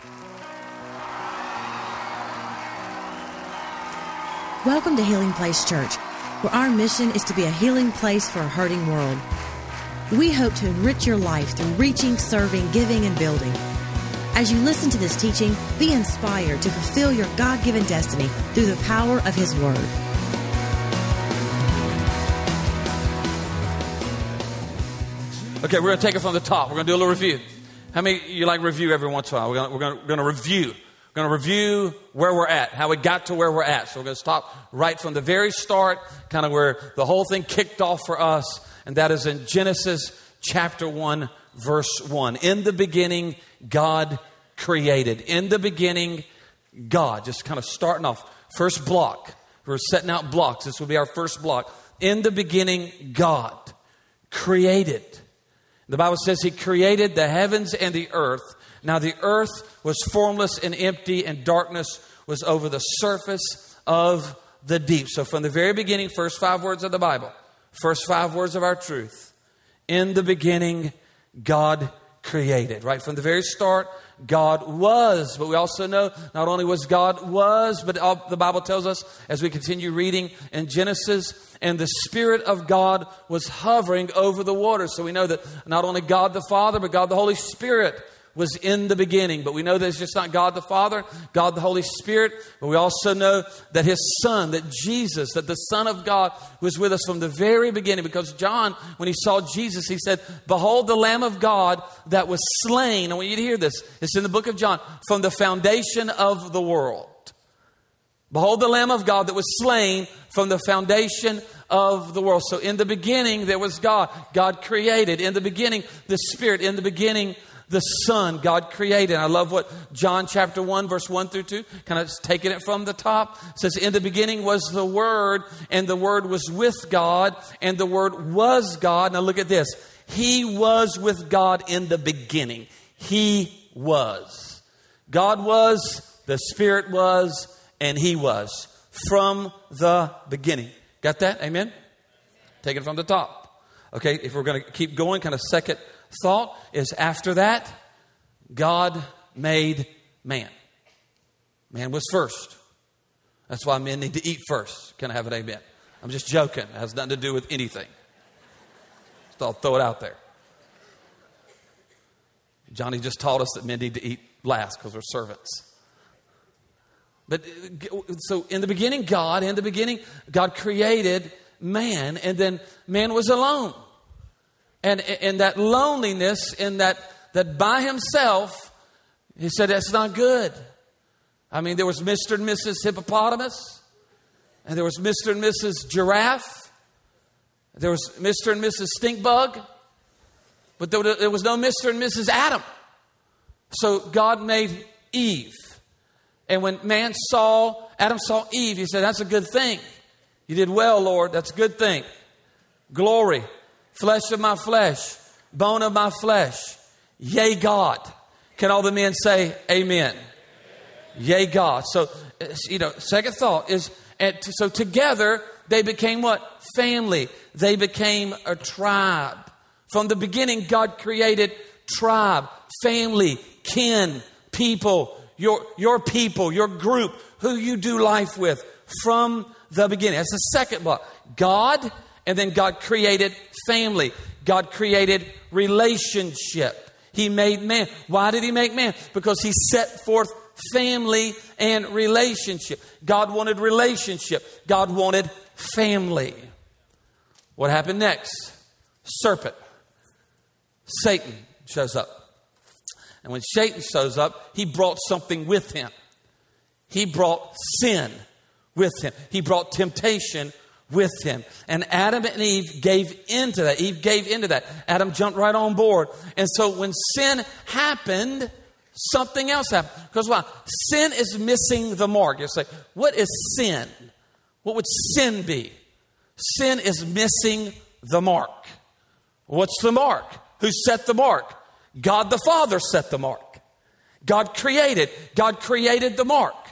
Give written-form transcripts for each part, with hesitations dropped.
Welcome to Healing Place Church, where our mission is to be a healing place for a hurting world. We hope to enrich your life through reaching, serving, giving, and building. As you listen to this teaching, be inspired to fulfill your God-given destiny through the power of His Word. Okay, we're going to take it from the top. We're going to do a little review. How many of you like review every once in a while? We're going to review. We're going to review where we're at, how we got to where we're at. So we're going to stop right from the very start, kind of where the whole thing kicked off for us, and that is in Genesis chapter 1, verse 1. In the beginning, God created. In the beginning, God. Just kind of starting off. First block. We're setting out blocks. This will be our first block. In the beginning, God created. The Bible says He created the heavens and the earth. Now the earth was formless and empty, and darkness was over the surface of the deep. So from the very beginning, first 5 words of the Bible, first 5 words of our truth. In the beginning, God created. Right from the very start, God was. But we also know not only was God was, but the Bible tells us as we continue reading in Genesis, and the Spirit of God was hovering over the waters. So we know that not only God the Father, but God the Holy Spirit was in the beginning. But we know that it's just not God the Father, God the Holy Spirit. But we also know that His Son, that Jesus, that the Son of God was with us from the very beginning. Because John, when he saw Jesus, he said, "Behold the Lamb of God that was slain." I want you to hear this. It's in the book of John. From the foundation of the world. Behold the Lamb of God that was slain from the foundation of the world. So in the beginning, there was God. God created. In the beginning, the Spirit. In the beginning, the Son, God created. I love what John chapter 1, verse 1 through 2, kind of taking it from the top. It says, in the beginning was the Word, and the Word was with God, and the Word was God. Now look at this. He was with God in the beginning. He was. God was, the Spirit was, and He was from the beginning. Got that? Amen? Take it from the top. Okay, if we're going to keep going, kind of second thought is after that, God made man. Man was first. That's why men need to eat first. Can I have an amen? I'm just joking. It has nothing to do with anything. Just I'll throw it out there. Johnny just taught us that men need to eat last because we're servants. But so in the beginning, God created man, and then man was alone. And that loneliness, and that by himself, he said, that's not good. I mean, there was Mr. and Mrs. Hippopotamus, and there was Mr. and Mrs. Giraffe, there was Mr. and Mrs. Stinkbug, but there was no Mr. and Mrs. Adam. So God made Eve. And when Adam saw Eve, he said, that's a good thing. You did well, Lord. That's a good thing. Glory. Flesh of my flesh, bone of my flesh. Yea, God. Can all the men say amen? Yea, God. So, second thought is, so together they became what? Family. They became a tribe. From the beginning, God created tribe, family, kin, people, your people, your group, who you do life with from the beginning. That's the second block. God. And then God created family. God created relationship. He made man. Why did He make man? Because He set forth family and relationship. God wanted relationship. God wanted family. What happened next? Serpent. Satan shows up. And when Satan shows up, he brought something with him. He brought sin with him. He brought temptation with him. And Adam and Eve gave into that. Eve gave into that. Adam jumped right on board. And so when sin happened, something else happened. Because why? Sin is missing the mark. You say, what is sin? What would sin be? Sin is missing the mark. What's the mark? Who set the mark? God the Father set the mark. God created the mark.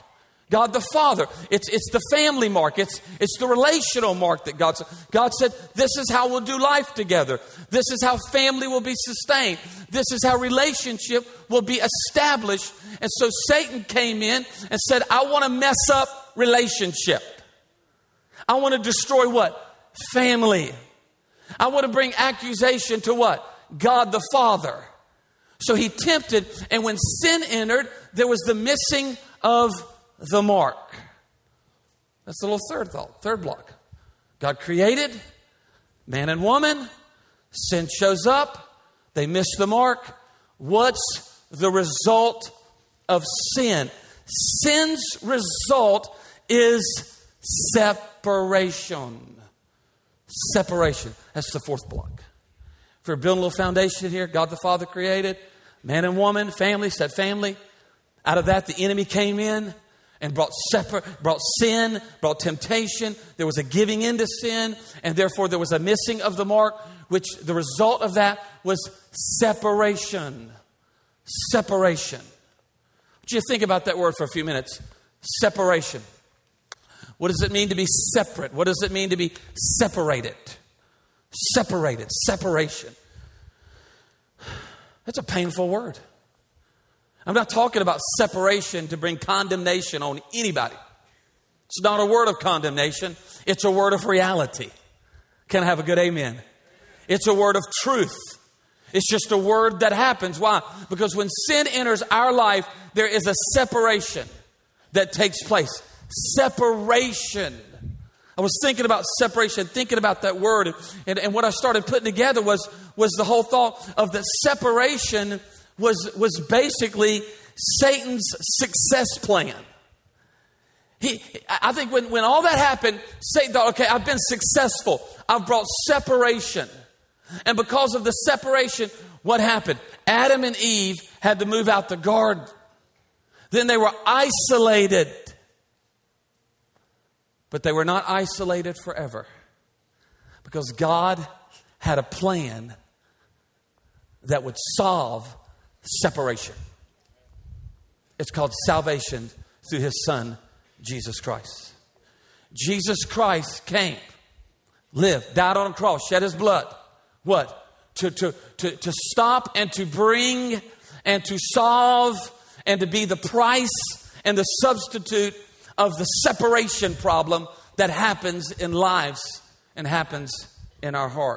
God the Father. It's the family mark. It's the relational mark that God said, this is how we'll do life together. This is how family will be sustained. This is how relationship will be established. And so Satan came in and said, I want to mess up relationship. I want to destroy what? Family. I want to bring accusation to what? God the Father. So he tempted, and when sin entered, there was the missing of the mark. That's the little third block. God created man and woman. Sin shows up. They miss the mark. What's the result of sin? Sin's result is separation. Separation. That's the fourth block. If we're building a little foundation here, God the Father created man and woman, family, said family. Out of that, the enemy came in and brought sin, brought temptation. There was a giving into sin, and therefore there was a missing of the mark, which the result of that was separation. Separation. I want you to think about that word for a few minutes. Separation. What does it mean to be separate? What does it mean to be separated? Separated. Separation. That's a painful word. I'm not talking about separation to bring condemnation on anybody. It's not a word of condemnation. It's a word of reality. Can I have a good amen? It's a word of truth. It's just a word that happens. Why? Because when sin enters our life, there is a separation that takes place. Separation. I was thinking about separation, thinking about that word. And what I started putting together was the whole thought of that separation was basically Satan's success plan. I think when all that happened, Satan thought, okay, I've been successful. I've brought separation. And because of the separation, what happened? Adam and Eve had to move out the garden. Then they were isolated. But they were not isolated forever. Because God had a plan that would solve separation. It's called salvation through His Son, Jesus Christ. Jesus Christ came, lived, died on a cross, shed His blood. What? To stop and to bring and to solve and to be the price and the substitute of the separation problem that happens in lives and happens in our heart.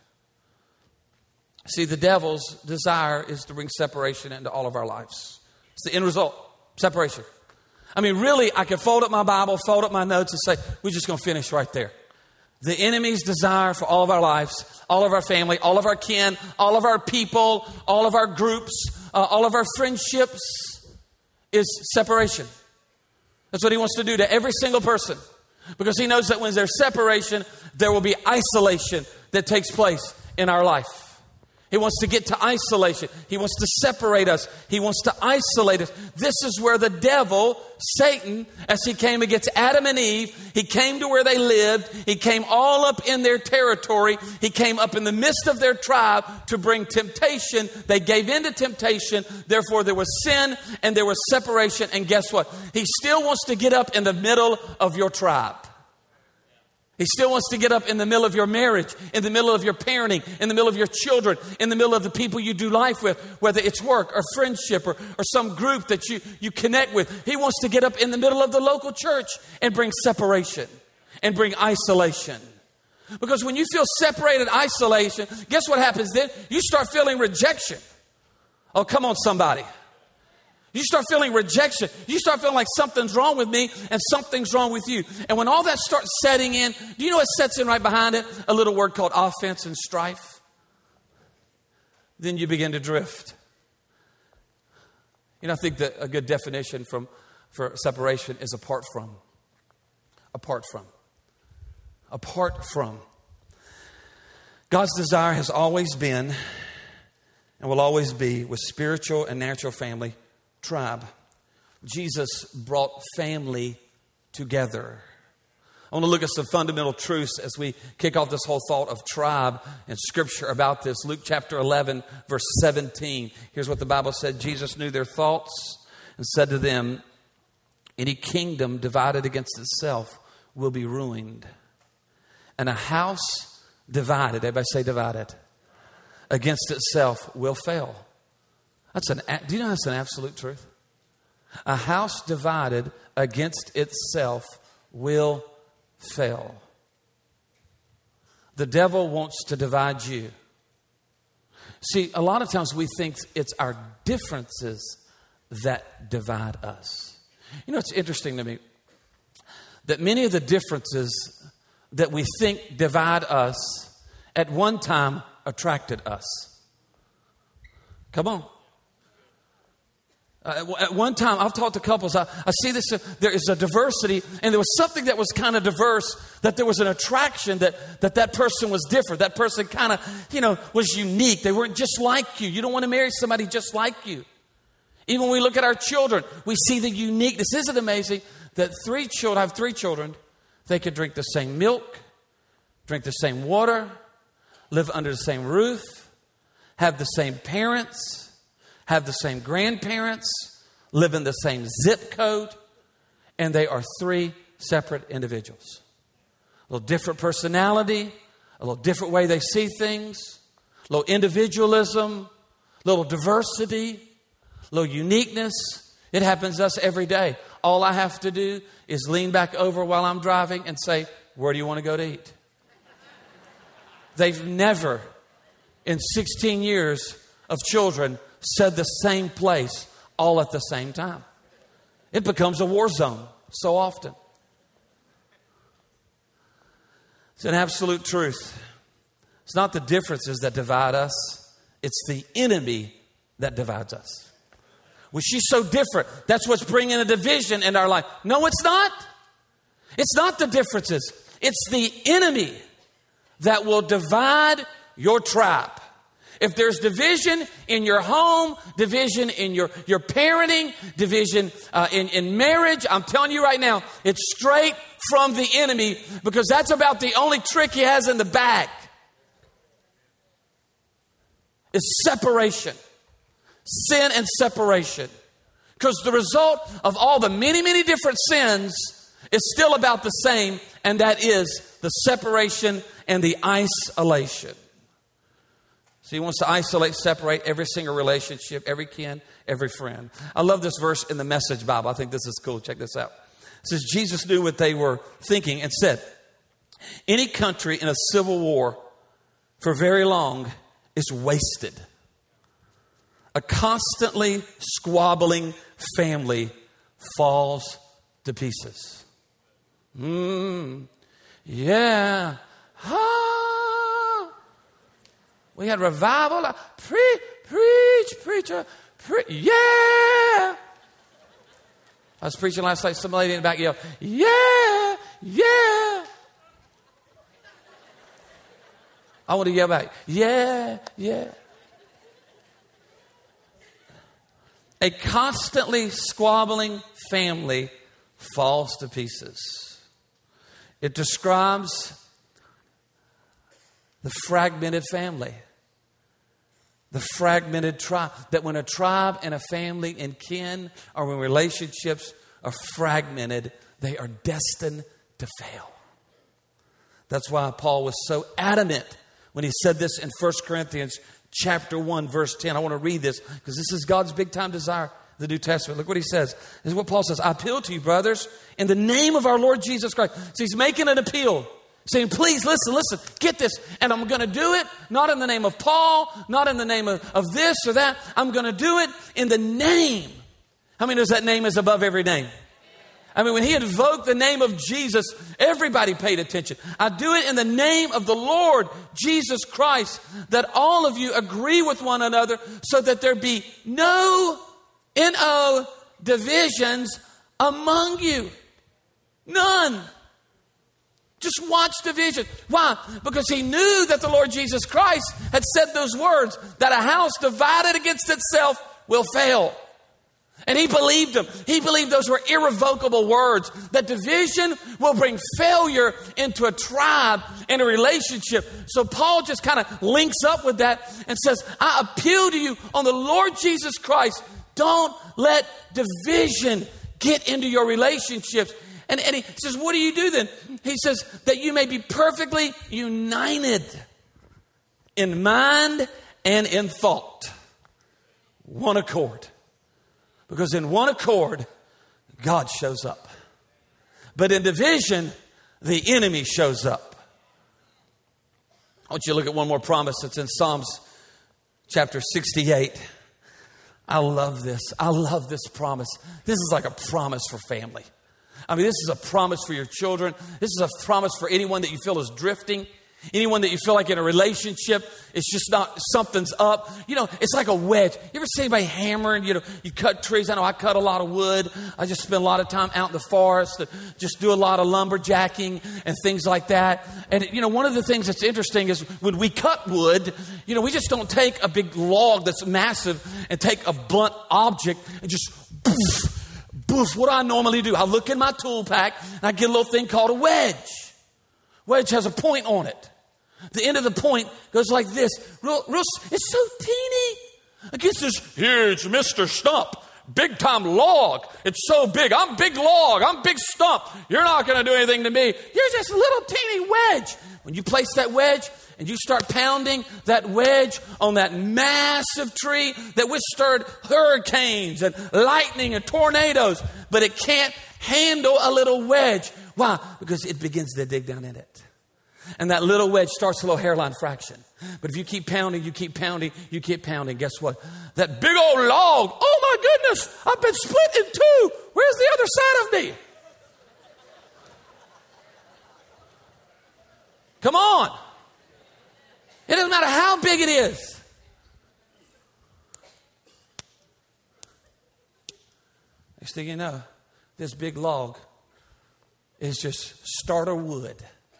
See, the devil's desire is to bring separation into all of our lives. It's the end result, separation. I mean, really, I could fold up my Bible, fold up my notes and say, we're just going to finish right there. The enemy's desire for all of our lives, all of our family, all of our kin, all of our people, all of our groups, all of our friendships is separation. That's what he wants to do to every single person. Because he knows that when there's separation, there will be isolation that takes place in our life. He wants to get to isolation. He wants to separate us. He wants to isolate us. This is where the devil, Satan, as he came against Adam and Eve, he came to where they lived. He came all up in their territory. He came up in the midst of their tribe to bring temptation. They gave in to temptation. Therefore, there was sin and there was separation. And guess what? He still wants to get up in the middle of your tribe. He still wants to get up in the middle of your marriage, in the middle of your parenting, in the middle of your children, in the middle of the people you do life with, whether it's work or friendship or some group that you connect with. He wants to get up in the middle of the local church and bring separation and bring isolation. Because when you feel separated, isolation, guess what happens then? You start feeling rejection. Oh, come on, somebody. You start feeling rejection. You start feeling like something's wrong with me and something's wrong with you. And when all that starts setting in, do you know what sets in right behind it? A little word called offense and strife. Then you begin to drift. You know, I think that a good definition for separation is apart from. Apart from. Apart from. God's desire has always been and will always be with spiritual and natural family tribe. Jesus brought family together. I want to look at some fundamental truths as we kick off this whole thought of tribe and scripture about this. Luke chapter 11, verse 17. Here's what the Bible said. Jesus knew their thoughts and said to them, Any kingdom divided against itself will be ruined. And a house divided, everybody say divided, against itself will fail. Do you know that's an absolute truth? A house divided against itself will fail. The devil wants to divide you. See, a lot of times we think it's our differences that divide us. You know, it's interesting to me that many of the differences that we think divide us at one time attracted us. Come on. At one time, I've talked to couples, I see this, there is a diversity, and there was something that was kind of diverse, that there was an attraction that person was different. That person kind of, was unique. They weren't just like you. You don't want to marry somebody just like you. Even when we look at our children, we see the uniqueness. Isn't it amazing that I have three children, they could drink the same milk, drink the same water, live under the same roof, have the same parents, have the same grandparents, live in the same zip code, and they are three separate individuals. A little different personality, a little different way they see things, a little individualism, a little diversity, a little uniqueness. It happens to us every day. All I have to do is lean back over while I'm driving and say, where do you want to go to eat? They've never, in 16 years of children, said the same place all at the same time. It becomes a war zone so often. It's an absolute truth. It's not the differences that divide us. It's the enemy that divides us. Well, she's so different. That's what's bringing a division in our life. No, it's not. It's not the differences. It's the enemy that will divide your tribe. If there's division in your home, division in your parenting, division in marriage, I'm telling you right now, it's straight from the enemy, because that's about the only trick he has in the bag. It's separation. Sin and separation. Because the result of all the many, many different sins is still about the same, and that is the separation and the isolation. So he wants to isolate, separate every single relationship, every kin, every friend. I love this verse in the Message Bible. I think this is cool. Check this out. It says, Jesus knew what they were thinking and said, any country in a civil war for very long is wasted. A constantly squabbling family falls to pieces. Yeah. We had revival. Preacher. Yeah. I was preaching last night. Some lady in the back yelled, yeah. I want to yell back, yeah. A constantly squabbling family falls to pieces. It describes the fragmented family. The fragmented tribe. That when a tribe and a family and kin, or when relationships are fragmented, they are destined to fail. That's why Paul was so adamant when he said this in 1 Corinthians chapter 1, verse 10. I want to read this because this is God's big time desire, the New Testament. Look what he says. This is what Paul says. I appeal to you, brothers, in the name of our Lord Jesus Christ. So he's making an appeal. Saying, please listen, get this. And I'm going to do it, not in the name of Paul, not in the name of this or that. I'm going to do it in the name. How many knows that name is above every name? I mean, when he invoked the name of Jesus, everybody paid attention. I do it in the name of the Lord Jesus Christ, that all of you agree with one another so that there be no divisions among you. None. Just watch division. Why? Because he knew that the Lord Jesus Christ had said those words, that a house divided against itself will fail. And he believed them. He believed those were irrevocable words, that division will bring failure into a tribe and a relationship. So Paul just kind of links up with that and says, I appeal to you on the Lord Jesus Christ. Don't let division Get into your relationships. And he says, what do you do then? He says that you may be perfectly united in mind and in thought. One accord. Because in one accord, God shows up. But in division, the enemy shows up. I want you to look at one more promise that's in Psalms chapter 68. I love this. I love this promise. This is like a promise for family. I mean, this is a promise for your children. This is a promise for anyone that you feel is drifting. Anyone that you feel like in a relationship, it's just not, something's up. You know, it's like a wedge. You ever see anybody hammering? You know, you cut trees. I know I cut a lot of wood. I just spend a lot of time out in the forest. Just do a lot of lumberjacking and things like that. And, you know, one of the things that's interesting is when we cut wood, you know, we just don't take a big log that's massive and take a blunt object and just boof. What do I normally do? I look in my tool pack and I get a little thing called a wedge. Wedge has a point on it. The end of the point goes like this. It's so teeny. Against this huge Mr. Stump. Big time log. It's so big. I'm big log. I'm big stump. You're not going to do anything to me. You're just a little teeny wedge. When you place that wedge and you start pounding that wedge on that massive tree that withstood hurricanes and lightning and tornadoes, but it can't handle a little wedge. Why? Because it begins to dig down in it. And that little wedge starts a little hairline fraction. But if you keep pounding, you keep pounding, you keep pounding, guess what? That big old log, oh my goodness, I've been split in two. Where's the other side of me? Come on. It doesn't matter how big it is. Next thing you know, this big log is just starter wood,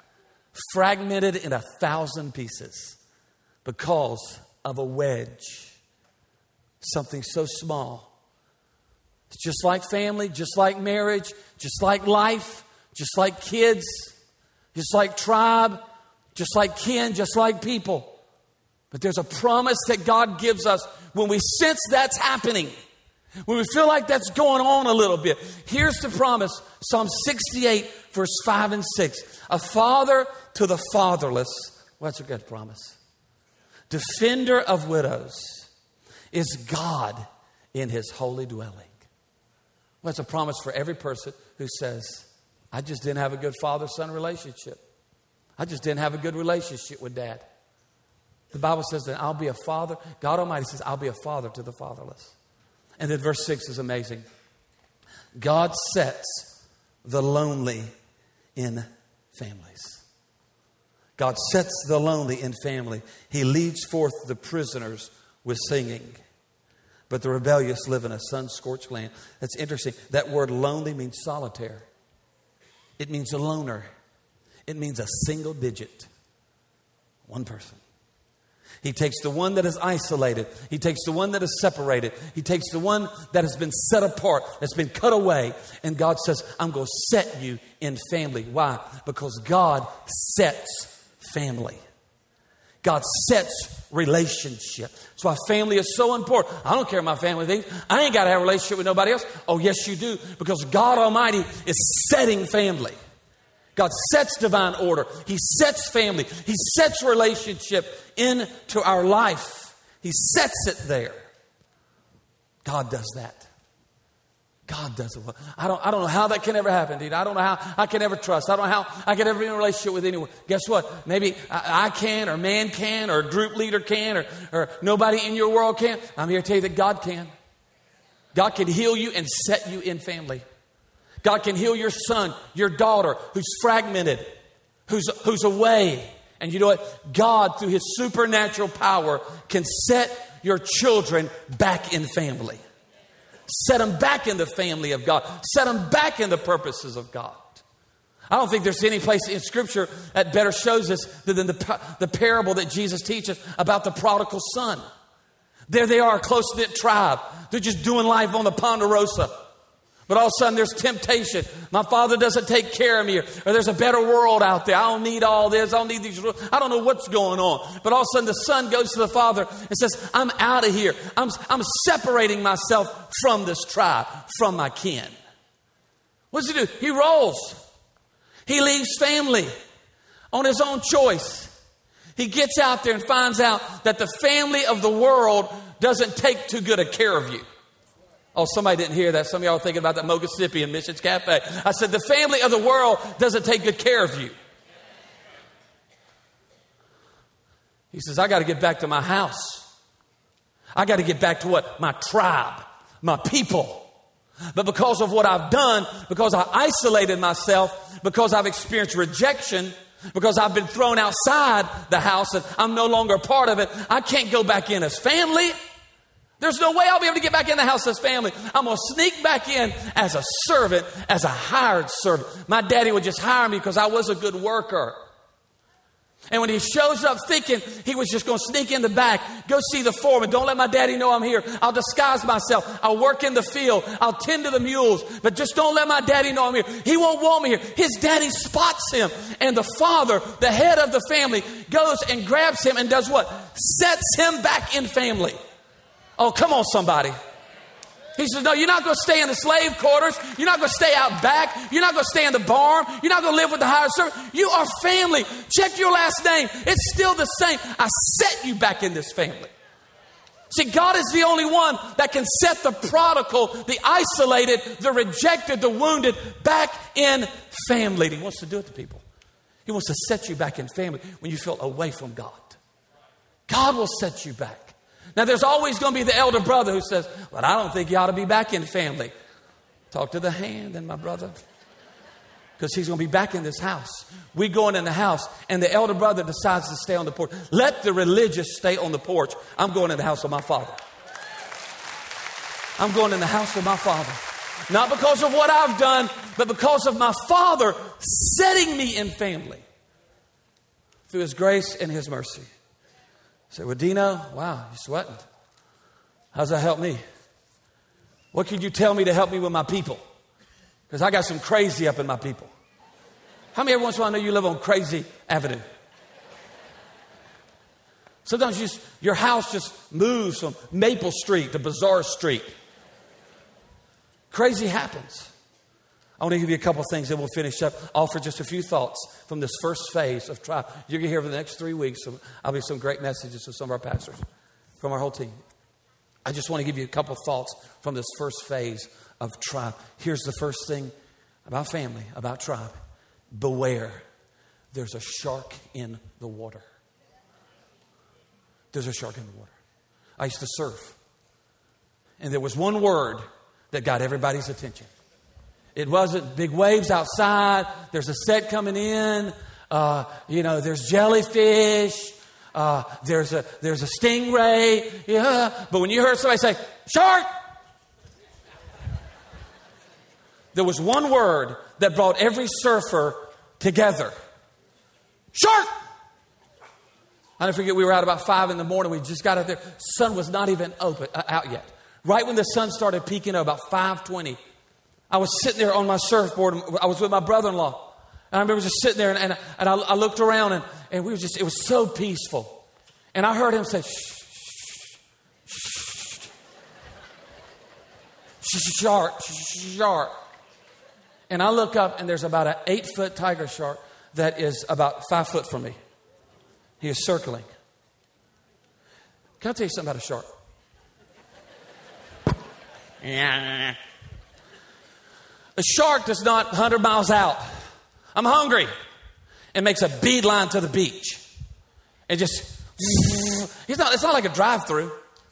fragmented in 1,000 pieces because of a wedge. Something so small. It's just like family, just like marriage, just like life, just like kids, just like tribe, just like kin, just like people. But there's a promise that God gives us when we sense that's happening. When we feel like that's going on a little bit. Here's the promise. Psalm 68, verse 5 and 6. A father to the fatherless. Well, that's a good promise. Defender of widows is God in his holy dwelling. Well, that's a promise for every person who says, I just didn't have a good father-son relationship. I just didn't have a good relationship with dad. The Bible says that I'll be a father. God Almighty says, I'll be a father to the fatherless. And then verse 6 is amazing. God sets the lonely in families. God sets the lonely in family. He leads forth the prisoners with singing. But the rebellious live in a sun-scorched land. That's interesting. That word lonely means solitaire. It means a loner. It means a single digit. One person. He takes the one that is isolated. He takes the one that is separated. He takes the one that has been set apart, that's been cut away. And God says, I'm going to set you in family. Why? Because God sets family. God sets relationship. That's why family is so important. I don't care what my family thinks. I ain't got to have a relationship with nobody else. Oh, yes, you do. Because God Almighty is setting family. God sets divine order. He sets family. He sets relationship into our life. He sets it there. God does that. God does it. I don't know how that can ever happen, dude. I don't know how I can ever trust. I don't know how I can ever be in a relationship with anyone. Guess what? Maybe I can, or man can, or a group leader can, or nobody in your world can. I'm here to tell you that God can. God can heal you and set you in family. God can heal your son, your daughter, who's fragmented, who's away. And you know what? God, through his supernatural power, can set your children back in family. Set them back in the family of God. Set them back in the purposes of God. I don't think there's any place in Scripture that better shows us than the parable that Jesus teaches about the prodigal son. There they are, a close-knit tribe. They're just doing life on the Ponderosa. But all of a sudden there's temptation. My father doesn't take care of me. Or there's a better world out there. I don't need all this. I don't need these rules. I don't know what's going on. But all of a sudden the son goes to the father and says, I'm out of here. I'm separating myself from this tribe, from my kin. What does he do? He rolls. He leaves family on his own choice. He gets out there and finds out that the family of the world doesn't take too good a care of you. Oh, somebody didn't hear that. Some of y'all are thinking about that Mogassippy and Missions Cafe. I said, the family of the world doesn't take good care of you. He says, I got to get back to my house. I got to get back to what? My tribe, my people. But because of what I've done, because I isolated myself, because I've experienced rejection, because I've been thrown outside the house and I'm no longer a part of it, I can't go back in as family. There's no way I'll be able to get back in the house as family. I'm going to sneak back in as a servant, as a hired servant. My daddy would just hire me because I was a good worker. And when he shows up thinking he was just going to sneak in the back, go see the foreman. Don't let my daddy know I'm here. I'll disguise myself. I'll work in the field. I'll tend to the mules. But just don't let my daddy know I'm here. He won't want me here. His daddy spots him. And the father, the head of the family, goes and grabs him and does what? Sets him back in family. Oh, come on, somebody. He says, no, you're not going to stay in the slave quarters. You're not going to stay out back. You're not going to stay in the barn. You're not going to live with the hired servant. You are family. Check your last name. It's still the same. I set you back in this family. See, God is the only one that can set the prodigal, the isolated, the rejected, the wounded back in family. And He wants to do it to people. He wants to set you back in family when you feel away from God. God will set you back. Now, there's always going to be the elder brother who says, but I don't think you ought to be back in family. Talk to the hand and my brother. Because he's going to be back in this house. We going in the house and the elder brother decides to stay on the porch. Let the religious stay on the porch. I'm going in the house of my father. I'm going in the house of my father. Not because of what I've done, but because of my father setting me in family. Through His grace and His mercy. I said, well, Dino, wow, you're sweating. How's that help me? What could you tell me to help me with my people? Because I got some crazy up in my people. How many every once in a while know you live on Crazy Avenue? Sometimes your house just moves from Maple Street to Bazaar Street. Crazy happens. I want to give you a couple of things, then we'll finish up. Offer just a few thoughts from this first phase of trial. You're going to hear for the next 3 weeks. I'll be some great messages from some of our pastors, from our whole team. I just want to give you a couple of thoughts from this first phase of tribe. Here's the first thing about family, about tribe. Beware. There's a shark in the water. There's a shark in the water. I used to surf. And there was one word that got everybody's attention. It wasn't big waves outside. There's a set coming in. There's jellyfish. There's a stingray. Yeah. But when you heard somebody say, shark, there was one word that brought every surfer together. Shark! I never forget, we were out about 5 a.m. We just got out there. Sun was not even out yet. Right when the sun started peeking up, about 5:20, I was sitting there on my surfboard. I was with my brother-in-law. And I remember just sitting there and I looked around and we were just, it was so peaceful. And I heard him say, shh, shh, shh, shark, shark. And I look up and there's about an 8-foot tiger shark that is about 5 foot from me. He is circling. Can I tell you something about a shark? Yeah. A shark does not 100 miles out. I'm hungry. And makes a beeline to the beach. And just, it's not like a drive-through.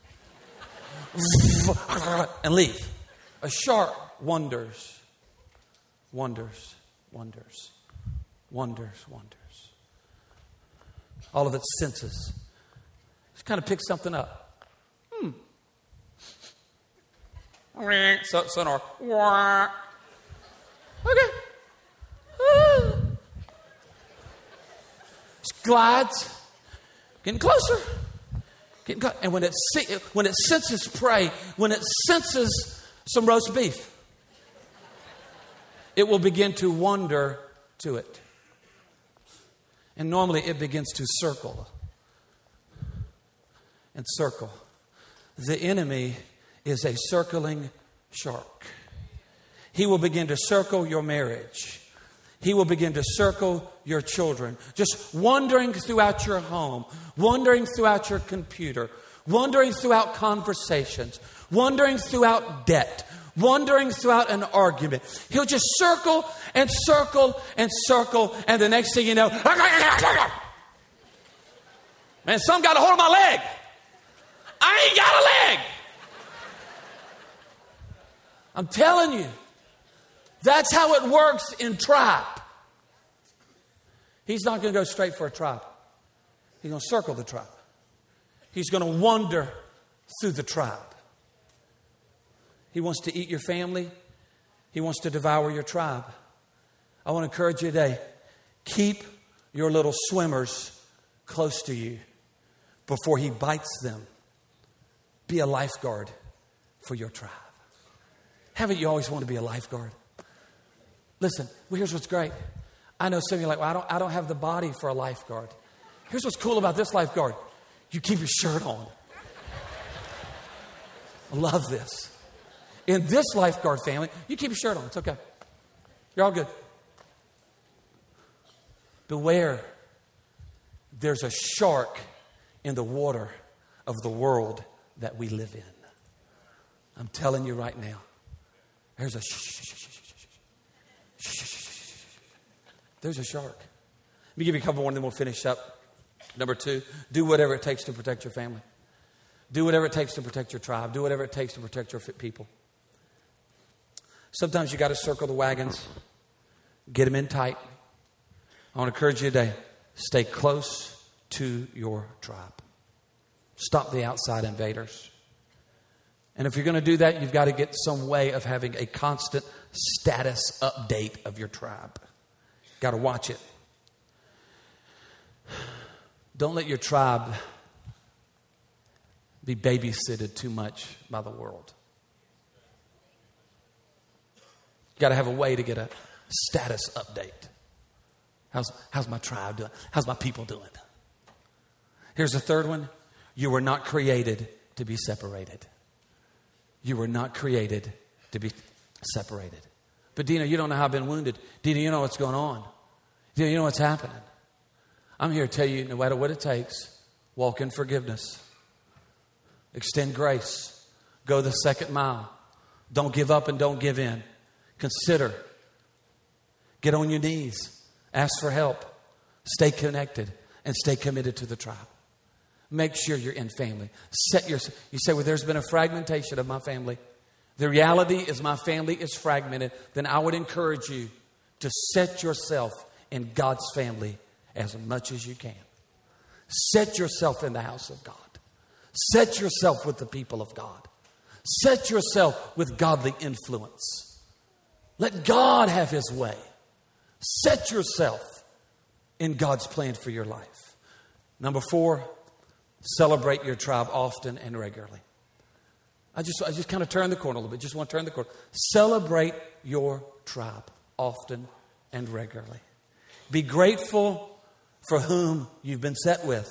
And leave. A shark wonders. All of its senses. Just kind of picks something up. Sonar. Okay. Just glides. Getting closer. And when it senses prey, when it senses some roast beef, it will begin to wander to it. And normally it begins to circle. And circle. The enemy is a circling shark. He will begin to circle your marriage. He will begin to circle your children. Just wandering throughout your home, wandering throughout your computer, wandering throughout conversations, wandering throughout debt, wandering throughout an argument. He'll just circle and circle and circle, and the next thing you know, man, some got a hold of my leg. I ain't got a leg. I'm telling you, that's how it works in tribe. He's not going to go straight for a tribe. He's going to circle the tribe. He's going to wander through the tribe. He wants to eat your family. He wants to devour your tribe. I want to encourage you today, keep your little swimmers close to you before he bites them. Be a lifeguard for your tribe. Haven't you always wanted to be a lifeguard? Listen, well, here's what's great. I know some of you are like, well, I don't have the body for a lifeguard. Here's what's cool about this lifeguard. You keep your shirt on. I love this. In this lifeguard family, you keep your shirt on. It's okay. You're all good. Beware. There's a shark in the water of the world that we live in. I'm telling you right now. There's a There's a shark. Let me give you a couple more and then we'll finish up. Number 2, do whatever it takes to protect your family. Do whatever it takes to protect your tribe. Do whatever it takes to protect your people. Sometimes you got to circle the wagons. Get them in tight. I want to encourage you today. Stay close to your tribe. Stop the outside invaders. And if you're going to do that, you've got to get some way of having a constant status update of your tribe. Got to watch it. Don't let your tribe be babysitted too much by the world. You got to have a way to get a status update. How's my tribe doing? How's my people doing? Here's the third one. You were not created to be separated. You were not created to be separated. But Dina, you don't know how I've been wounded. Dina, you know what's going on. Dina, you know what's happening. I'm here to tell you, no matter what it takes, walk in forgiveness. Extend grace. Go the second mile. Don't give up and don't give in. Consider. Get on your knees. Ask for help. Stay connected and stay committed to the tribe. Make sure you're in family. You say, well, there's been a fragmentation of my family. The reality is my family is fragmented. Then I would encourage you to set yourself in God's family as much as you can. Set yourself in the house of God. Set yourself with the people of God. Set yourself with godly influence. Let God have his way. Set yourself in God's plan for your life. Number 4, celebrate your tribe often and regularly. I just kind of turn the corner a little bit. Just want to turn the corner. Celebrate your tribe often and regularly. Be grateful for whom you've been set with.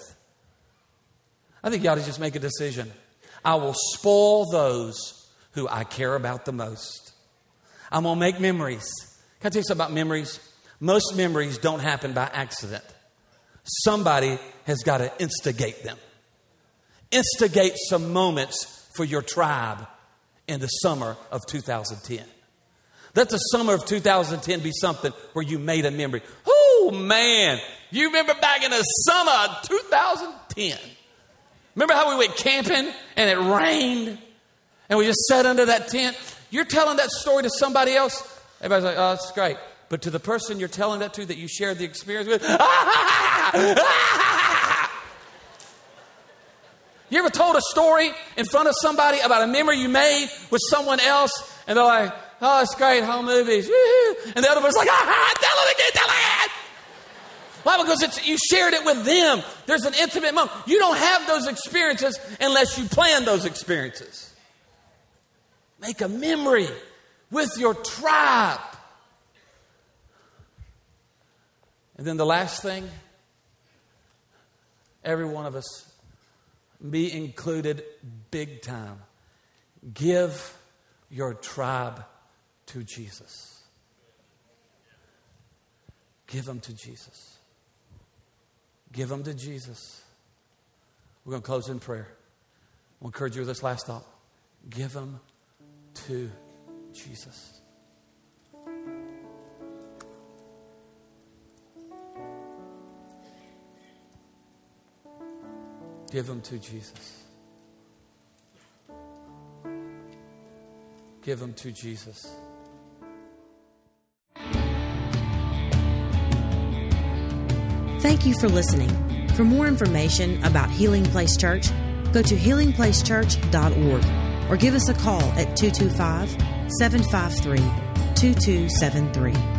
I think you ought to just make a decision. I will spoil those who I care about the most. I'm going to make memories. Can I tell you something about memories? Most memories don't happen by accident. Somebody has got to instigate them. Instigate some moments for your tribe in the summer of 2010. Let the summer of 2010 be something where you made a memory. Oh, man. You remember back in the summer of 2010. Remember how we went camping and it rained and we just sat under that tent? You're telling that story to somebody else. Everybody's like, oh, that's great. But to the person you're telling that to that you shared the experience with, You ever told a story in front of somebody about a memory you made with someone else and they're like, oh, it's great, home movies. Woo-hoo. And the other person's like, tell it again, tell it. Why? Because you shared it with them. There's an intimate moment. You don't have those experiences unless you plan those experiences. Make a memory with your tribe. And then the last thing, every one of us, me included, big time. Give your tribe to Jesus. Give them to Jesus. Give them to Jesus. We're going to close in prayer. I'll encourage you with this last thought. Give them to Jesus. Give them to Jesus. Give them to Jesus. Thank you for listening. For more information about Healing Place Church, go to healingplacechurch.org or give us a call at 225-753-2273.